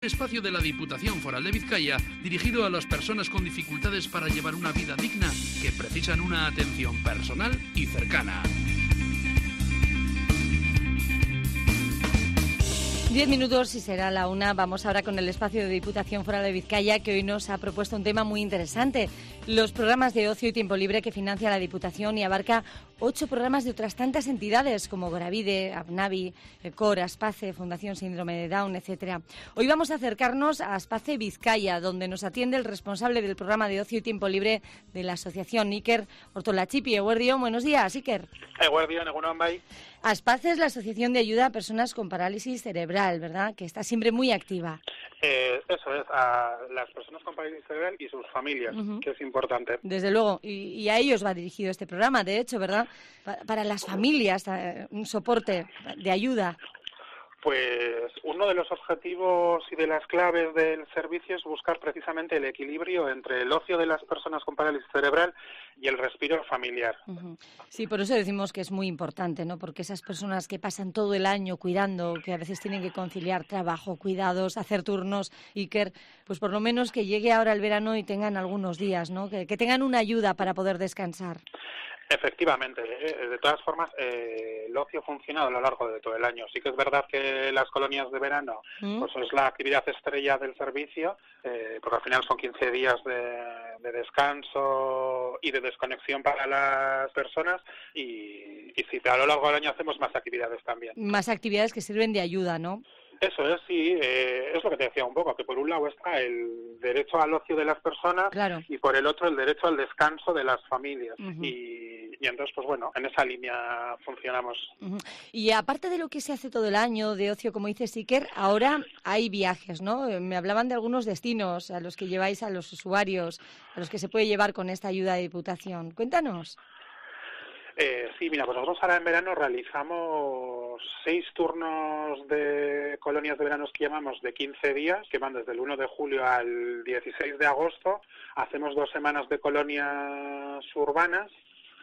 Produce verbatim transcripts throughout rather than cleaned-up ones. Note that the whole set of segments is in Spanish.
Espacio de la Diputación Foral de Vizcaya, dirigido a las personas con dificultades para llevar una vida digna, que precisan una atención personal y cercana. Diez minutos y será la una. Vamos ahora con el espacio de Diputación Foral de Vizcaya, que hoy nos ha propuesto un tema muy interesante. Los programas de ocio y tiempo libre que financia la Diputación y abarca ocho programas de otras tantas entidades como Goravide, Abnavi, Cor, Aspace, Fundación Síndrome de Down, etcétera. Hoy vamos a acercarnos a Aspace Vizcaya, donde nos atiende el responsable del programa de ocio y tiempo libre de la asociación Iker Ortolachipi. Eguerdión, buenos días, Iker. Eguerdión, egunon bai. Aspace es la asociación de ayuda a personas con parálisis cerebral, ¿verdad? Que está siempre muy activa. Eh, eso es, a las personas con parálisis cerebral y sus familias, uh-huh. que es importante. Desde luego, y, y a ellos va dirigido este programa, de hecho, ¿verdad? Pa- para las familias, un soporte de ayuda. Pues uno de los objetivos y de las claves del servicio es buscar precisamente el equilibrio entre el ocio de las personas con parálisis cerebral y el respiro familiar. Uh-huh. Sí, por eso decimos que es muy importante, ¿no? Porque esas personas que pasan todo el año cuidando, que a veces tienen que conciliar trabajo, cuidados, hacer turnos, Iker, pues por lo menos que llegue ahora el verano y tengan algunos días, ¿no? Que, que tengan una ayuda para poder descansar. Efectivamente, ¿eh? De todas formas, eh, el ocio ha funcionado a lo largo de todo el año. Sí que es verdad que las colonias de verano ¿Mm? pues es la actividad estrella del servicio, eh, porque al final son quince días de, de descanso y de desconexión para las personas y, y sí, a lo largo del año hacemos más actividades también. Más actividades que sirven de ayuda, ¿no? Eso es, sí, eh, es lo que te decía un poco, que por un lado está el derecho al ocio de las personas claro. y por el otro el derecho al descanso de las familias. Uh-huh. Y, y entonces, pues bueno, en esa línea funcionamos. Uh-huh. Y aparte de lo que se hace todo el año de ocio, como dice Iker, ahora hay viajes, ¿no? Me hablaban de algunos destinos a los que lleváis a los usuarios, a los que se puede llevar con esta ayuda de Diputación. Cuéntanos. Eh, sí, mira, pues nosotros ahora en verano realizamos seis turnos de colonias de veranos que llamamos de quince días, que van desde el uno de julio al dieciséis de agosto. Hacemos dos semanas de colonias urbanas.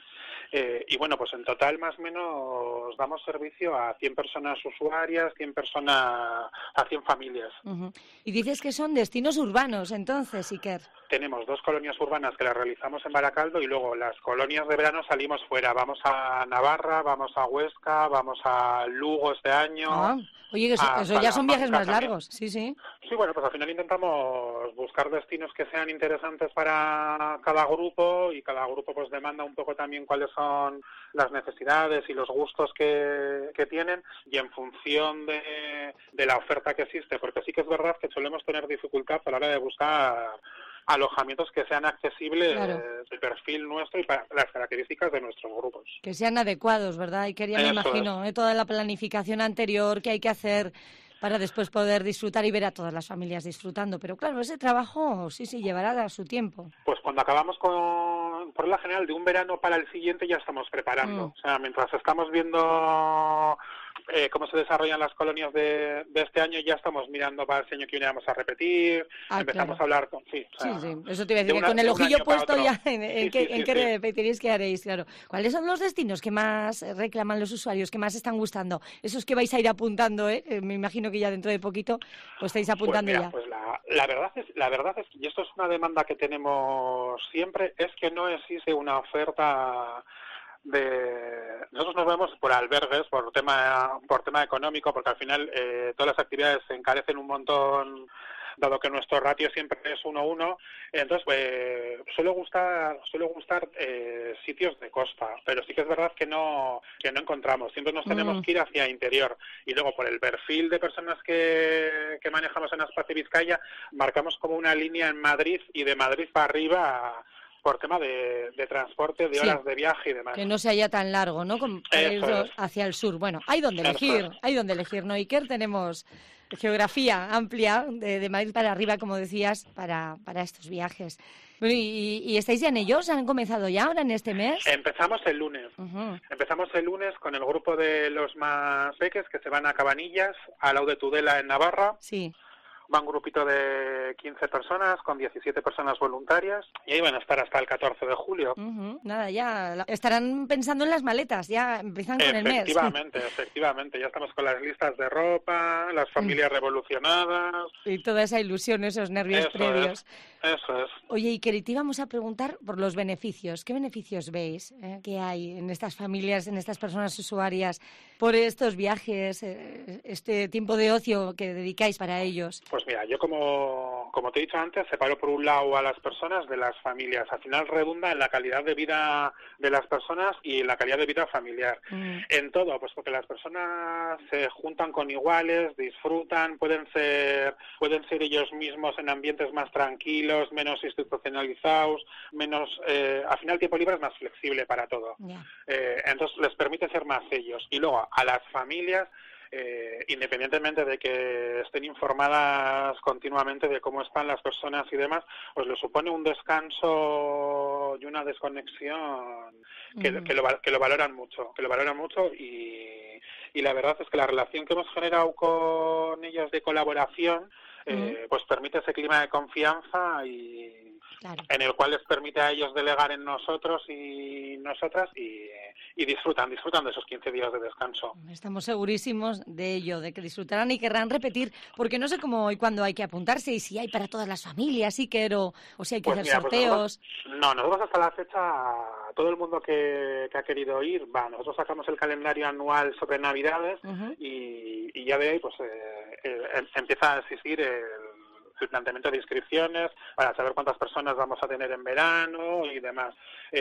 Eh, y bueno, pues en total más o menos damos servicio a cien personas usuarias, cien personas, a cien familias. Uh-huh. Y dices que son destinos urbanos, entonces, Iker. Tenemos dos colonias urbanas que las realizamos en Baracaldo y luego las colonias de verano salimos fuera. Vamos a Navarra, vamos a Huesca, vamos a Lugo este año. Ah, oye, eso, eso ya son viajes más largos, sí, sí. Sí, bueno, pues al final intentamos buscar destinos que sean interesantes para cada grupo y cada grupo pues demanda un poco también cuáles son las necesidades y los gustos que, que tienen y en función de, de la oferta que existe, porque sí que es verdad que solemos tener dificultad a la hora de buscar alojamientos que sean accesibles claro. del perfil nuestro y para las características de nuestros grupos. Que sean adecuados, ¿verdad? Y quería, me imagino, ¿eh? Toda la planificación anterior que hay que hacer para después poder disfrutar y ver a todas las familias disfrutando. Pero claro, ese trabajo sí, sí, llevará a su tiempo. Pues cuando acabamos con, por la general, de un verano para el siguiente ya estamos preparando. Mm. O sea, mientras estamos viendo eh, cómo se desarrollan las colonias de, de este año, ya estamos mirando para el año que viene vamos a repetir, ah, empezamos claro. a hablar con... Sí, o sea, sí, sí, eso te iba a decir, que una, con el ojillo puesto ya en, en sí, qué, sí, en sí, qué sí. repetiréis que haréis, claro. ¿Cuáles son los destinos que más reclaman los usuarios, que más están gustando? Esos que vais a ir apuntando, ¿eh? Me imagino que ya dentro de poquito pues estáis apuntando pues mira, ya. Pues la, la verdad es, la verdad es, y esto es una demanda que tenemos siempre, es que no existe una oferta de... Nosotros nos vemos por albergues, por tema por tema económico, porque al final eh, todas las actividades se encarecen un montón, dado que nuestro ratio siempre es uno a uno. Entonces, pues, suele gustar, suele gustar eh, sitios de costa, pero sí que es verdad que no que no encontramos. Siempre nos tenemos mm. que ir hacia interior. Y luego, por el perfil de personas que, que manejamos en Aspace Vizcaya, marcamos como una línea en Madrid y de Madrid para arriba por tema de, de transporte, de horas sí, de viaje y demás. Que no sea tan largo, ¿no? Como para ir es. hacia el sur. Bueno, hay donde elegir, es. hay donde elegir, ¿no? Iker, tenemos geografía amplia de, de Madrid para arriba, como decías, para, para estos viajes. Bueno, y, ¿y estáis ya en ellos? ¿Han comenzado ya ahora en este mes? Empezamos el lunes. Uh-huh. Empezamos el lunes con el grupo de los más peques que se van a Cabanillas, al lado de Tudela en Navarra. Sí. va un grupito de quince personas con diecisiete personas voluntarias y ahí van a estar hasta el catorce de julio. Uh-huh. Nada, ya estarán pensando en las maletas, ya empiezan con el mes. Efectivamente, efectivamente, ya estamos con las listas de ropa, las familias revolucionadas. Y toda esa ilusión, esos nervios eso previos. Es, eso es. Oye, Iker, y te íbamos a preguntar por los beneficios. ¿Qué beneficios veis eh, que hay en estas familias, en estas personas usuarias, por estos viajes, eh, este tiempo de ocio que dedicáis para ellos? Pues mira, yo como, como te he dicho antes, separo por un lado a las personas de las familias. Al final redunda en la calidad de vida de las personas y en la calidad de vida familiar. Mm. En todo, pues porque las personas se juntan con iguales, disfrutan, pueden ser, pueden ser ellos mismos en ambientes más tranquilos, menos institucionalizados, menos, eh, al final el tiempo libre es más flexible para todo. Yeah. Eh, entonces les permite ser más ellos. Y luego a las familias, Eh, independientemente de que estén informadas continuamente de cómo están las personas y demás, pues les supone un descanso y una desconexión que, mm. que, lo, que lo valoran mucho, que lo valoran mucho y, y la verdad es que la relación que hemos generado con ellos de colaboración eh, mm. pues permite ese clima de confianza y claro. en el cual les permite a ellos delegar en nosotros y nosotras y, y disfrutan, disfrutan de esos quince días de descanso. Estamos segurísimos de ello, de que disfrutarán y querrán repetir, porque no sé cómo y cuándo hay que apuntarse y si hay para todas las familias, Iker, o, o si hay que pues hacer mira, sorteos. Pues nosotros, no, nosotros hasta la fecha, todo el mundo que, que ha querido ir, va, nosotros sacamos el calendario anual sobre Navidades uh-huh. y, y ya de ahí pues eh, eh, empieza a existir el el planteamiento de inscripciones para saber cuántas personas vamos a tener en verano y demás.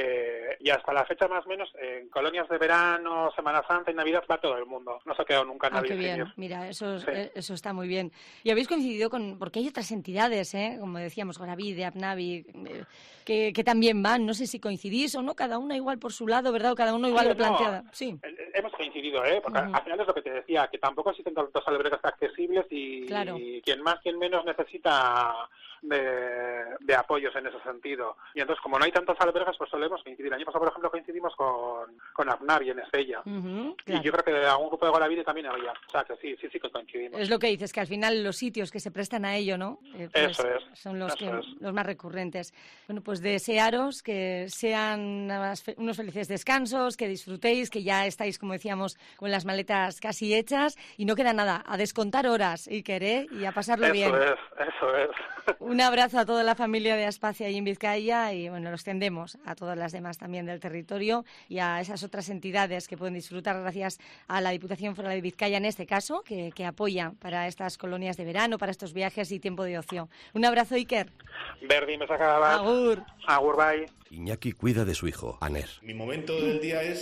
Eh, y hasta la fecha más o menos, en colonias de verano, Semana Santa y Navidad va todo el mundo. No se ha quedado nunca nadie. Ah, qué bien. Mira, eso, sí. eso está muy bien. Y habéis coincidido con, porque hay otras entidades, ¿eh? Como decíamos, Goravide, Apnavi, eh, que, que también van. No sé si coincidís o no, cada una igual por su lado, ¿verdad? O cada uno igual sí, lo no, planteada. Sí. Hemos coincidido, ¿eh? Porque uh-huh. al final es lo que te decía, que tampoco existen tantos albergues accesibles y, claro. y quien más, quien menos necesita De, de apoyos en ese sentido. Y entonces, como no hay tantos albergues, pues solemos coincidir. El año pasado, por ejemplo, coincidimos con, con Apnavi en Estella. Uh-huh, claro. Y yo creo que de algún grupo de Goravide también había. O sea, que sí, sí, sí que coincidimos. Es lo que dices, que al final los sitios que se prestan a ello, ¿no? Eh, pues eso es. Son los, eso que, es. los más recurrentes. Bueno, pues desearos que sean unos felices descansos, que disfrutéis, que ya estáis, como decíamos, con las maletas casi hechas y no queda nada, a descontar horas, Iker, ¿eh? Y a pasarlo eso bien. Eso es, eso es. Un abrazo a toda la familia de Aspacia y en Vizcaya y bueno, los tendemos a todas las demás también del territorio y a esas otras entidades que pueden disfrutar gracias a la Diputación Foral de Vizcaya en este caso, que, que apoya para estas colonias de verano, para estos viajes y tiempo de ocio. Un abrazo, Iker. Verdi, me saca la Agur. Agur, bye. Iñaki cuida de su hijo, Aner. Mi momento del día es